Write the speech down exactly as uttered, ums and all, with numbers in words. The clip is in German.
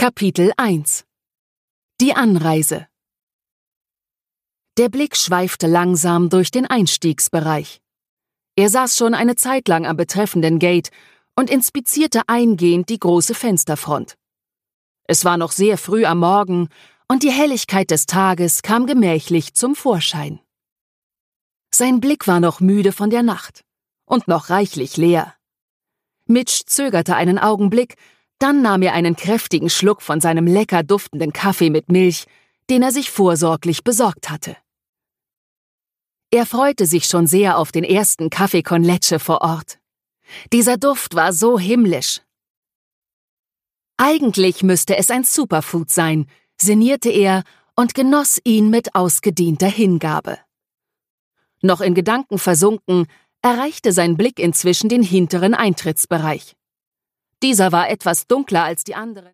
Kapitel eins. Die Anreise. Der Blick schweifte langsam durch den Einstiegsbereich. Er saß schon eine Zeit lang am betreffenden Gate und inspizierte eingehend die große Fensterfront. Es war noch sehr früh am Morgen und die Helligkeit des Tages kam gemächlich zum Vorschein. Sein Blick war noch müde von der Nacht und noch reichlich leer. Mitch zögerte einen Augenblick, dann nahm er einen kräftigen Schluck von seinem lecker duftenden Kaffee mit Milch, den er sich vorsorglich besorgt hatte. Er freute sich schon sehr auf den ersten Kaffee con leche vor Ort. Dieser Duft war so himmlisch. Eigentlich müsste es ein Superfood sein, sinnierte er und genoss ihn mit ausgedehnter Hingabe. Noch in Gedanken versunken, erreichte sein Blick inzwischen den hinteren Eintrittsbereich. Dieser war etwas dunkler als die anderen.